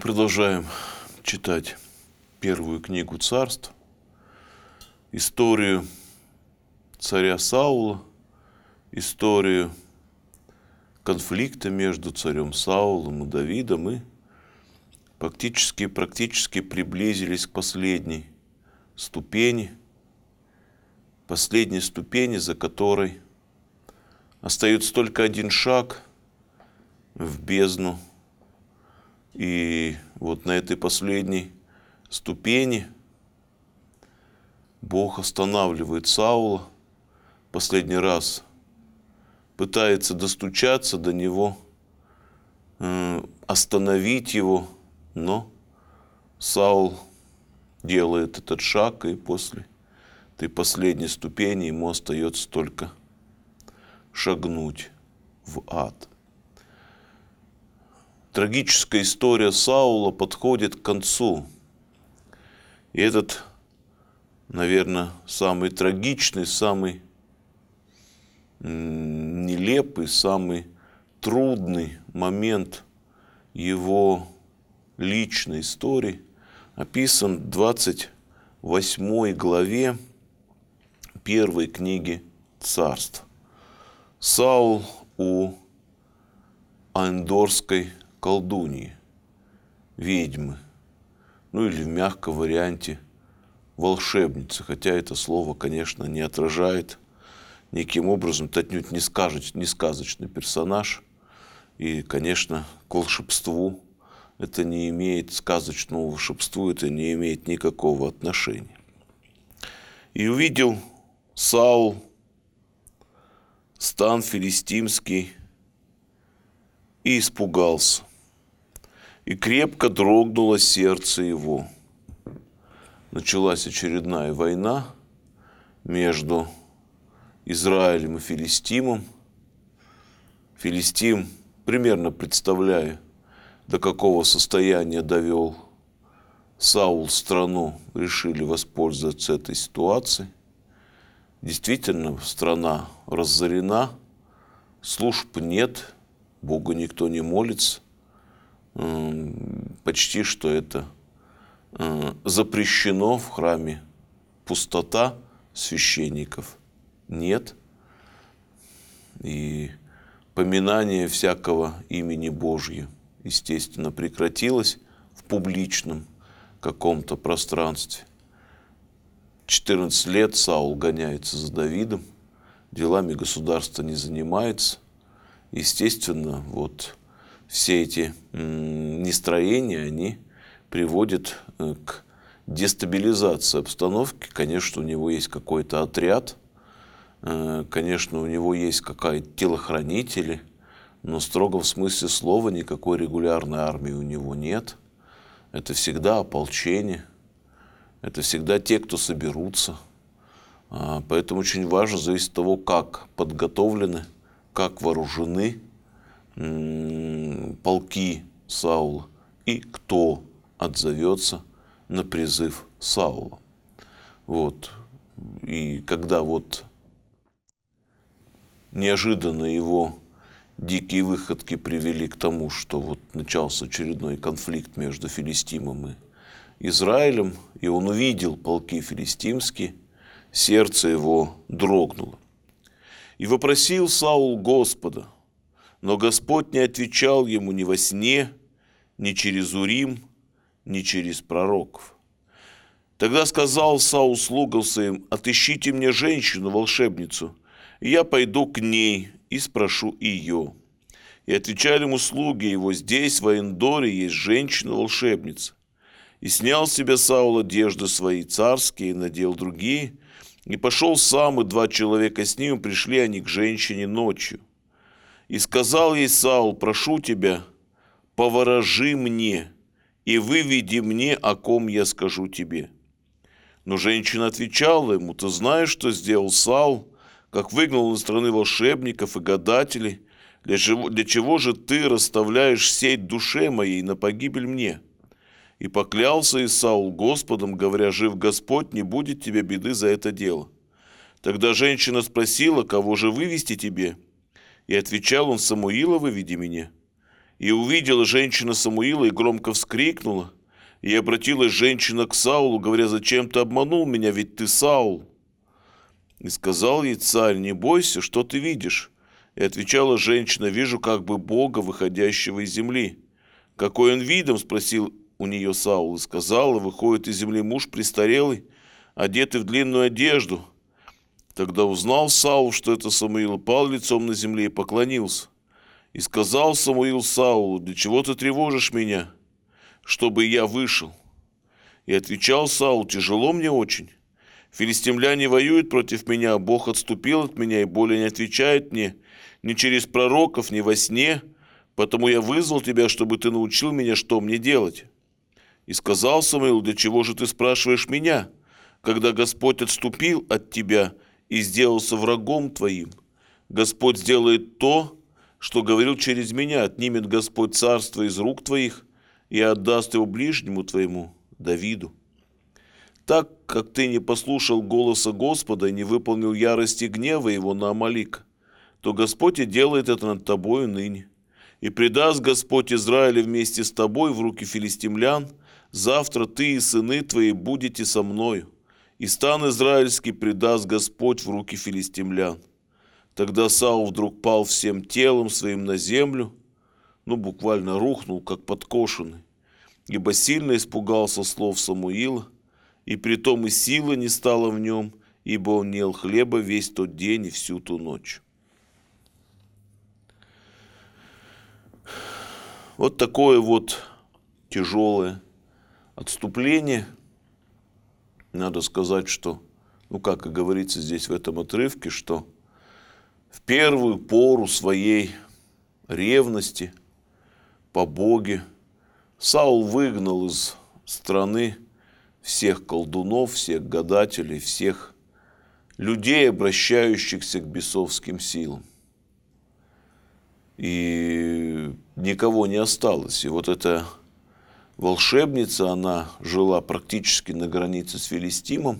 продолжаем читать первую книгу Царств, историю царя Саула, историю конфликта между царем Саулом и Давидом, и практически приблизились к последней ступени, за которой остается только один шаг в бездну. И вот на этой последней ступени Бог останавливает Саула, последний раз пытается достучаться до него, остановить его, но Саул делает этот шаг, и после этой последней ступени ему остается только шагнуть в ад. Трагическая история Саула подходит к концу. И этот, наверное, самый трагичный, самый нелепый, самый трудный момент его личной истории описан в 28 главе первой книги Царств. Саул у Андорской колдуньи, ведьмы, ну или в мягком варианте волшебницы, хотя это слово, конечно, не отражает никаким образом, это отнюдь не сказочный персонаж, и, конечно, к волшебству это не имеет, сказочному волшебству это не имеет никакого отношения. И увидел Саул стан филистимский и испугался, и крепко дрогнуло сердце его. Началась очередная война между Израилем и Филистимом. Филистим, примерно представляя, до какого состояния довел Саул страну, решили воспользоваться этой ситуацией. Действительно, страна разорена, служб нет, Богу никто не молится. Почти что это запрещено в храме. Пустота, священников нет. И поминание всякого имени Божьего, естественно, прекратилось в публичном каком-то пространстве. 14 лет Саул гоняется за Давидом, делами государства не занимается. Естественно, вот все эти нестроения, они приводят к дестабилизации обстановки. Конечно, у него есть какой-то отряд, конечно, у него есть какие-то телохранители, но в строгом смысле слова никакой регулярной армии у него нет. Это всегда ополчение, это всегда те, кто соберутся. Поэтому очень важно, зависит от того, как подготовлены, как вооружены полки Саула и кто отзовется на призыв Саула. Вот. И когда вот неожиданно его дикие выходки привели к тому, что вот начался очередной конфликт между Филистимом и Израилем, и он увидел полки филистимские, сердце его дрогнуло. И вопросил Саул Господа, но Господь не отвечал ему ни во сне, ни через Урим, ни через пророков. Тогда сказал Саул слугам своим: отыщите мне женщину-волшебницу, и я пойду к ней и спрошу ее. И отвечали ему слуги его: здесь, в Эндоре, есть женщина-волшебница. И снял с себя Саул одежды свои царские, и надел другие, и пошел сам, и 2 человека с ним, пришли они к женщине ночью. И сказал ей Саул: прошу тебя, поворожи мне, и выведи мне, о ком я скажу тебе. Но женщина отвечала ему: ты знаешь, что сделал Саул, как выгнал из страны волшебников и гадателей? Для чего же ты расставляешь сеть душе моей на погибель мне? И поклялся Исаул Господом, говоря: жив Господь, не будет тебе беды за это дело. Тогда женщина спросила: кого же вывести тебе? И отвечал он: Самуила выведи меня. И увидела женщина Самуила и громко вскрикнула. И обратилась женщина к Саулу, говоря: «Зачем ты обманул меня, ведь ты Саул?» И сказал ей царь: «Не бойся, что ты видишь?» И отвечала женщина: «Вижу как бы Бога, выходящего из земли». «Какой он видом?» — спросил у нее Саул. И сказала: «Выходит из земли муж престарелый, одетый в длинную одежду». Тогда узнал Саул, что это Самуил, пал лицом на земле и поклонился. И сказал Самуил Саулу: «Для чего ты тревожишь меня, чтобы я вышел?» И отвечал Саул: «Тяжело мне очень. Филистимляне воюют против меня, Бог отступил от меня и более не отвечает мне ни через пророков, ни во сне, потому я вызвал тебя, чтобы ты научил меня, что мне делать». И сказал Самуил: «Для чего же ты спрашиваешь меня, когда Господь отступил от тебя и сделался врагом твоим? Господь сделает то, что говорил через меня: отнимет Господь царство из рук твоих и отдаст его ближнему твоему, Давиду. Так как ты не послушал голоса Господа и не выполнил ярости гнева его на Амалика, то Господь и делает это над тобою ныне. И предаст Господь Израиля вместе с тобой в руки филистимлян. Завтра ты и сыны твои будете со мною, и стан израильский предаст Господь в руки филистимлян». Тогда Саул вдруг пал всем телом своим на землю, буквально рухнул, как подкошенный, ибо сильно испугался слов Самуила, и притом и силы не стало в нем, ибо он не ел хлеба весь тот день и всю ту ночь. Вот такое вот тяжелое отступление. Надо сказать, что, как и говорится здесь в этом отрывке, что в первую пору своей ревности по Боге Саул выгнал из страны всех колдунов, всех гадателей, всех людей, обращающихся к бесовским силам. И никого не осталось. И вот эта волшебница, она жила практически на границе с Филистимом.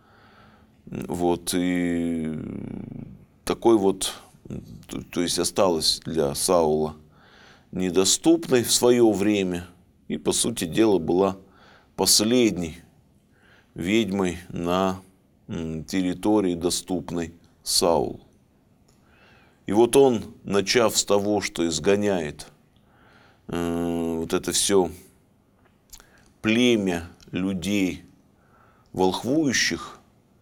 И такой вот, то есть осталась для Саула недоступной в свое время. И, по сути дела, была последней ведьмой на территории, доступной Саулу. И вот он, начав с того, что изгоняет вот это все племя людей волхвующих,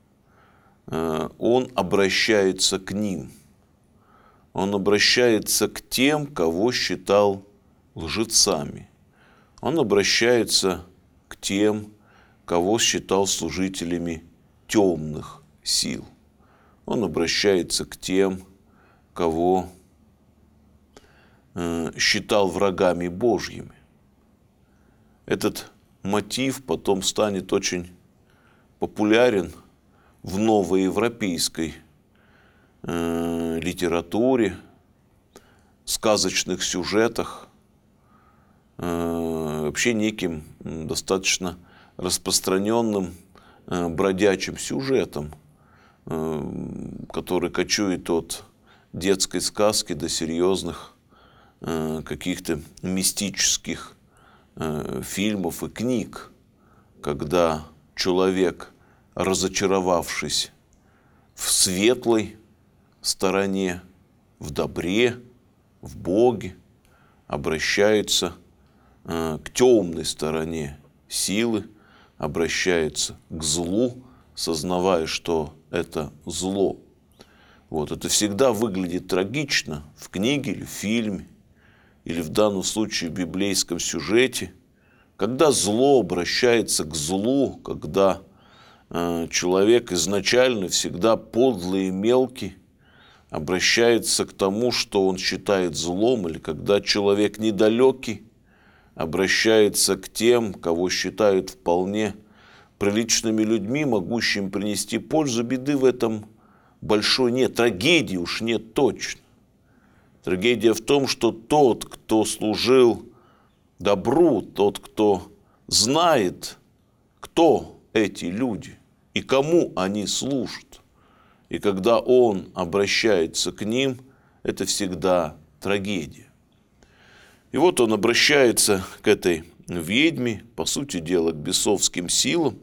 он обращается к ним. Он обращается к тем, кого считал лжецами. Он обращается к тем, кого считал служителями темных сил. Он обращается к тем, кого считал врагами Божьими. Этот мотив потом станет очень популярен в новоевропейской литературе, сказочных сюжетах, вообще неким достаточно распространенным бродячим сюжетом, который кочует от детской сказки до серьезных каких-то мистических фильмов и книг, когда человек, разочаровавшись в светлой стороне, в добре, в Боге, обращается к темной стороне силы, обращается к злу, сознавая, что это зло. Это всегда выглядит трагично в книге или в фильме, или в данном случае в библейском сюжете, когда зло обращается к злу, когда человек изначально всегда подлый и мелкий обращается к тому, что он считает злом, или когда человек недалекий обращается к тем, кого считают вполне приличными людьми, могущими принести пользу. Беды в этом большой нет, трагедии уж нет точно. Трагедия в том, что тот, кто служил добру, тот, кто знает, кто эти люди и кому они служат, и когда он обращается к ним, это всегда трагедия. И вот он обращается к этой ведьме, по сути дела, к бесовским силам,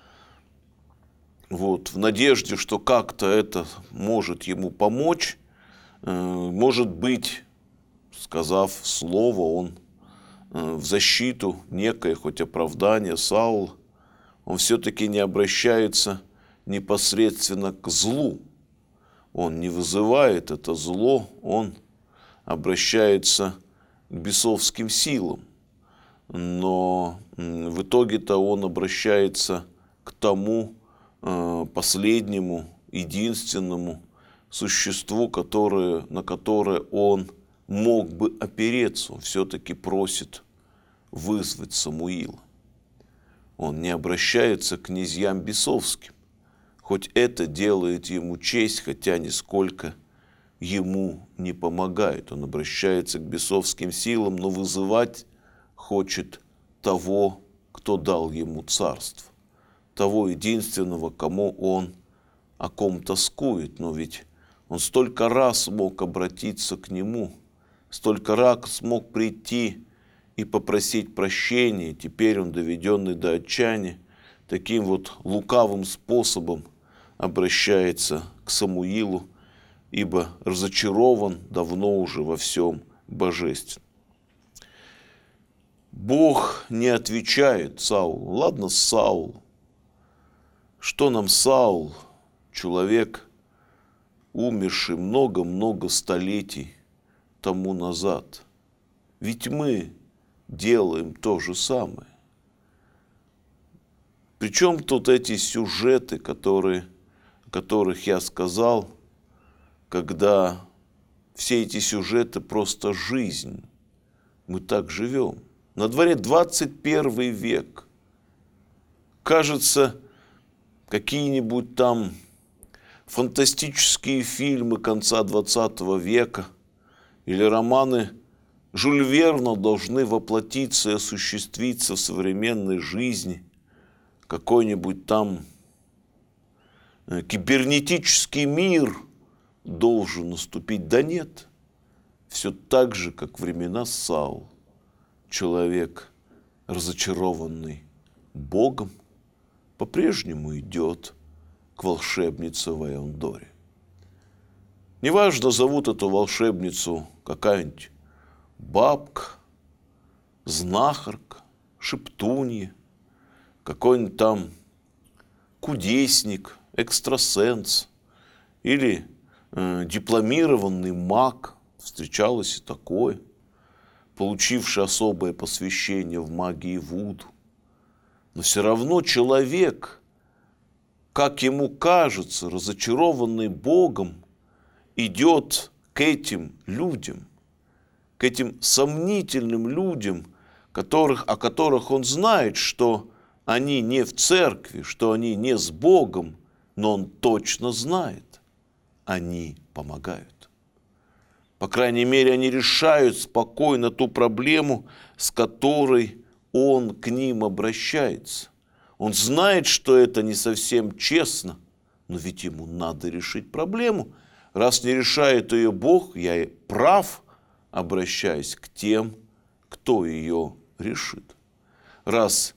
вот, в надежде, что как-то это может ему помочь. Может быть, сказав слово, он в защиту, некое хоть оправдание Саула, он все-таки не обращается непосредственно к злу. Он не вызывает это зло, он обращается к бесовским силам. Но в итоге-то он обращается к тому последнему, единственному существу, на которое он мог бы опереться. Он все-таки просит вызвать Самуила. Он не обращается к князьям бесовским, хоть это делает ему честь, хотя нисколько ему не помогает. Он обращается к бесовским силам, но вызывать хочет того, кто дал ему царство, того единственного, кому он о ком тоскует. Но ведь он столько раз мог обратиться к нему, столько раз мог прийти и попросить прощения. Теперь он, доведенный до отчаяния, таким вот лукавым способом обращается к Самуилу, ибо разочарован давно уже во всем божественном. Бог не отвечает Саулу. Ладно, Саул. Что нам Саул, человек, умерший много-много столетий тому назад? Ведь мы делаем то же самое. Причем тут эти сюжеты, о которых я сказал, когда все эти сюжеты просто жизнь. Мы так живем. На дворе 21 век. Кажется, какие-нибудь там фантастические фильмы конца 20 века или романы Жюль Верна должны воплотиться и осуществиться в современной жизни. Какой-нибудь там кибернетический мир должен наступить. Да нет, все так же, как времена Саула. Человек, разочарованный Богом, по-прежнему идет к волшебнице в Эондоре. Неважно, зовут эту волшебницу какая-нибудь бабка, знахарка, шептунья, какой-нибудь там кудесник, экстрасенс или дипломированный маг, встречалось и такое, получивший особое посвящение в магии вуду. Но все равно человек, как ему кажется, разочарованный Богом, идет к этим людям, к этим сомнительным людям, о которых он знает, что они не в церкви, что они не с Богом, но он точно знает, они помогают. По крайней мере, они решают спокойно ту проблему, с которой он к ним обращается. Он знает, что это не совсем честно, но ведь ему надо решить проблему. Раз не решает ее Бог, я прав, обращаясь к тем, кто ее решит. Раз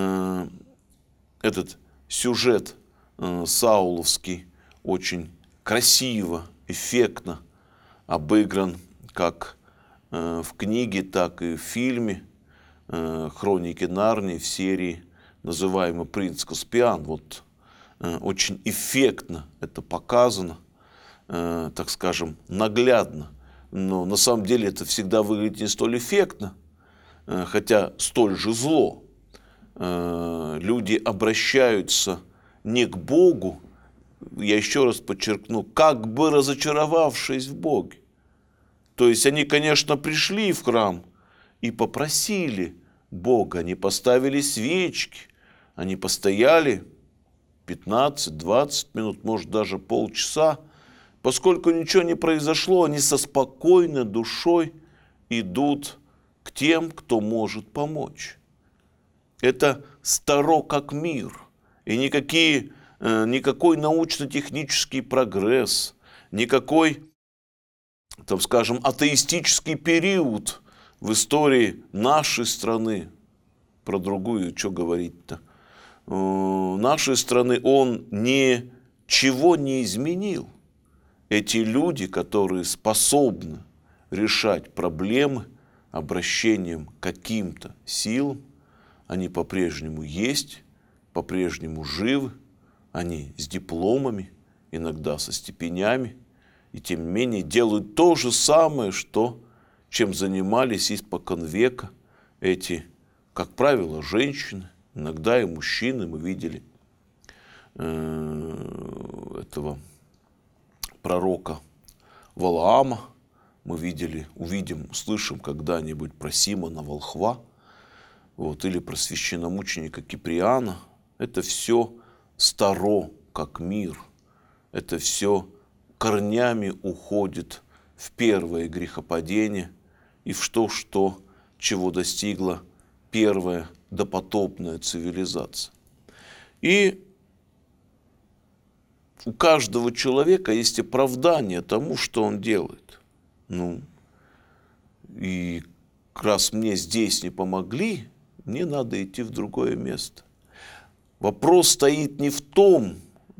этот сюжет сауловский очень красиво, эффектно обыгран как в книге, так и в фильме «Хроники Нарнии» в серии, называемой «Принц Каспиан». Вот очень эффектно это показано, так скажем, наглядно. Но на самом деле это всегда выглядит не столь эффектно, хотя столь же зло. Люди обращаются не к Богу, я еще раз подчеркну, как бы разочаровавшись в Боге. То есть они, конечно, пришли в храм и попросили Бога, они поставили свечки, они постояли 15-20 минут, может даже полчаса. Поскольку ничего не произошло, они со спокойной душой идут к тем, кто может помочь. Это старо как мир, и никакой научно-технический прогресс, никакой, там, скажем, атеистический период в истории нашей страны, про другую, что говорить-то, нашей страны он ничего не изменил. Эти люди, которые способны решать проблемы обращением к каким-то силам, они по-прежнему есть, по-прежнему живы, они с дипломами, иногда со степенями, и тем не менее делают то же самое, чем занимались испокон века эти, как правило, женщины, иногда и мужчины. Мы видели этого пророка Валаама, мы увидим, услышим когда-нибудь про Симона Волхва, или про священномученика Киприана. Это все старо, как мир. Это все корнями уходит в первое грехопадение и в то, чего достигла первая допотопная цивилизация. И у каждого человека есть оправдание тому, что он делает. И раз мне здесь не помогли, мне надо идти в другое место. Вопрос стоит не в том,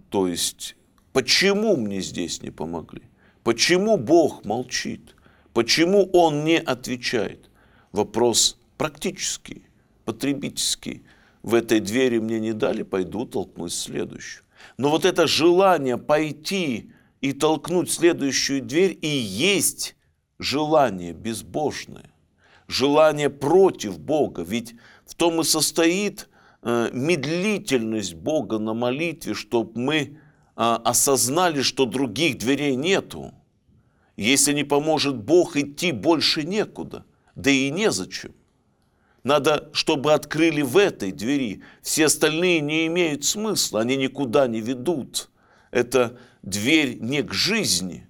почему мне здесь не помогли, почему Бог молчит, почему Он не отвечает. Вопрос практический, потребительский. В этой двери мне не дали, пойду толкнуть следующую. Но это желание пойти и толкнуть следующую дверь и есть желание безбожное, желание против Бога. Ведь в том и состоит медлительность Бога на молитве, чтобы мы осознали, что других дверей нету. Если не поможет Бог, идти больше некуда, да и незачем. Надо, чтобы открыли в этой двери. Все остальные не имеют смысла, они никуда не ведут. Это дверь не к жизни.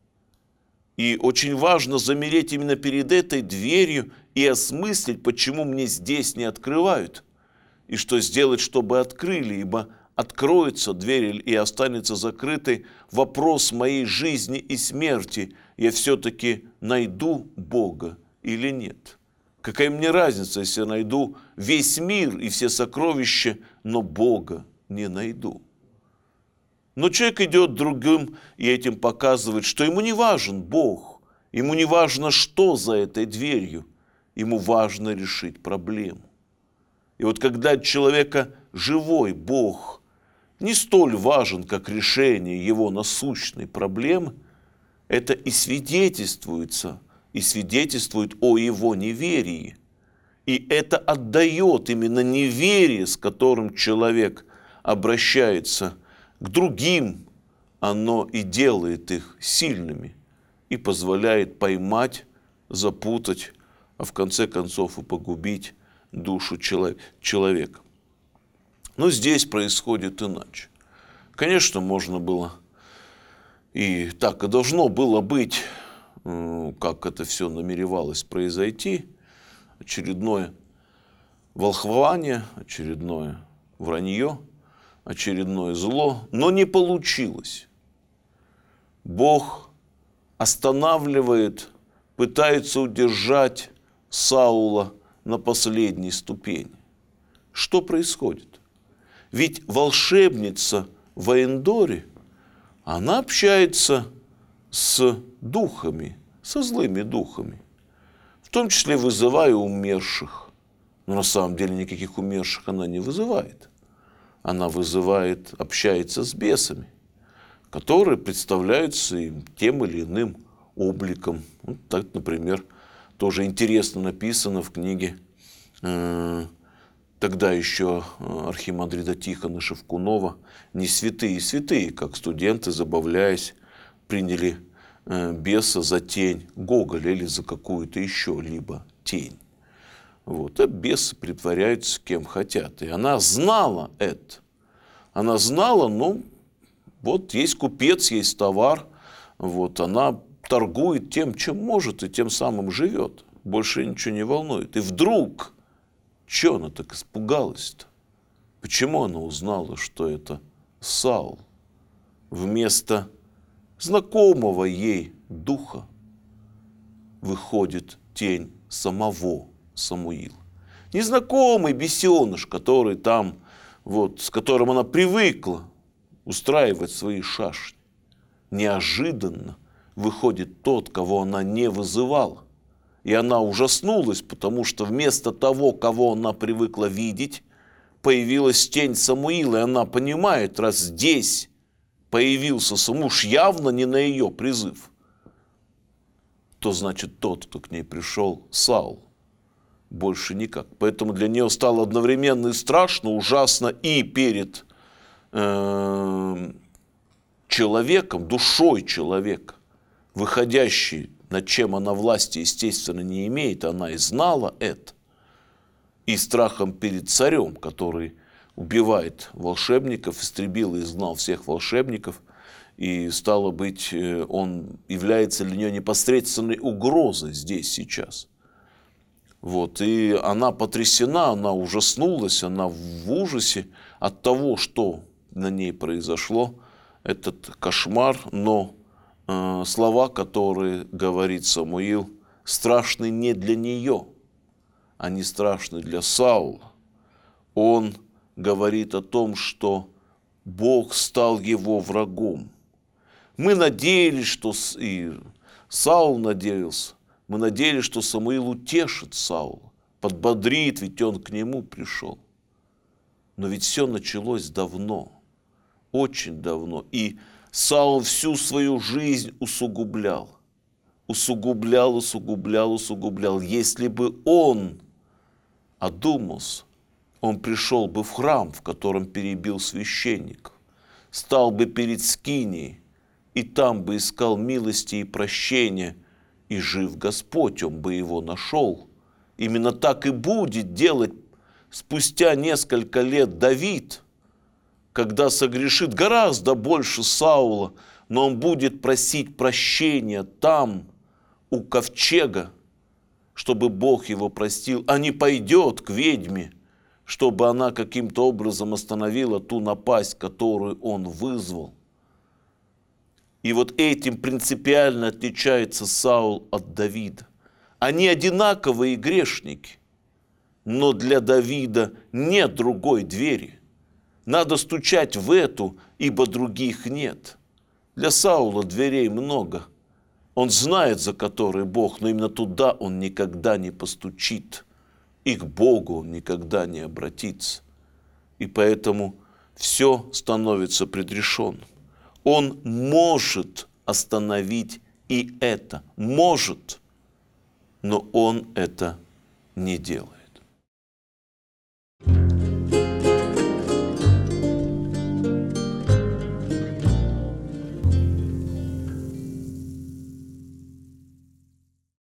И очень важно замереть именно перед этой дверью и осмыслить, почему мне здесь не открывают. И что сделать, чтобы открыли, ибо откроется дверь и останется закрытой вопрос моей жизни и смерти. Я все-таки найду Бога или нет? Какая мне разница, если я найду весь мир и все сокровища, но Бога не найду? Но человек идет другим и этим показывает, что ему не важен Бог, ему не важно, что за этой дверью, ему важно решить проблему. И когда для человека живой Бог не столь важен, как решение его насущной проблемы, это и свидетельствует о его неверии. И это отдает именно неверие, с которым человек обращается к другим, оно и делает их сильными и позволяет поймать, запутать, а в конце концов и погубить душу человека. Но здесь происходит иначе. Конечно, можно было, и так и должно было быть, как это все намеревалось произойти, очередное волхвование, очередное вранье, очередное зло, но не получилось. Бог останавливает, пытается удержать Саула на последней ступени. Что происходит? Ведь волшебница в Эндоре, она общается с духами, со злыми духами, в том числе вызывая умерших. Но на самом деле никаких умерших она не вызывает. Она общается с бесами, которые представляются им тем или иным обликом. Так, например, тоже интересно написано в книге тогда еще архимандрита Тихона Шевкунова «Не святые святые», как студенты, забавляясь, приняли беса за тень Гоголя или за какую-то еще либо тень. А бесы притворяются кем хотят. И она знала это. Она знала, есть купец, есть товар. Она торгует тем, чем может, и тем самым живет. Больше ничего не волнует. И вдруг, чего она так испугалась-то? Почему она узнала, что это Саул? Вместо знакомого ей духа выходит тень самого Самуила. Незнакомый бесеныш, который там, вот, с которым она привыкла устраивать свои шашни. Неожиданно выходит тот, кого она не вызывала. И она ужаснулась, потому что вместо того, кого она привыкла видеть, появилась тень Самуила. И она понимает, раз здесь появился муж явно не на ее призыв, то значит тот, кто к ней пришел, Саул. Больше никак. Поэтому для нее стало одновременно и страшно, ужасно и перед человеком, душой человека, выходящей, над чем она власти, естественно, не имеет, она и знала это, и страхом перед царем, который убивает волшебников, истребил и изгнал всех волшебников, и, стало быть, он является для нее непосредственной угрозой здесь, сейчас. Вот, и она потрясена, она ужаснулась, она в ужасе от того, что на ней произошло, этот кошмар, но слова, которые говорит Самуил, страшны не для нее, они страшны для Саула. Он говорит о том, что Бог стал его врагом. Мы надеялись, что и Саул надеялся, мы надеялись, что Самуил утешит Саула, подбодрит, ведь он к нему пришел. Но ведь все началось давно, очень давно. И Саул всю свою жизнь усугублял. Усугублял. Если бы он одумался, он пришел бы в храм, в котором перебил священников, стал бы перед скинией, и там бы искал милости и прощения, и жив Господь, он бы его нашел. Именно так и будет делать спустя несколько лет Давид, когда согрешит гораздо больше Саула, но он будет просить прощения там, у ковчега, чтобы Бог его простил, а не пойдет к ведьме, чтобы она каким-то образом остановила ту напасть, которую он вызвал. И вот этим принципиально отличается Саул от Давида. Они одинаковые грешники, но для Давида нет другой двери. Надо стучать в эту, ибо других нет. Для Саула дверей много. Он знает, за которой Бог, но именно туда он никогда не постучит. И к Богу он никогда не обратится. И поэтому все становится предрешенным. Он может остановить и это, может, но он это не делает.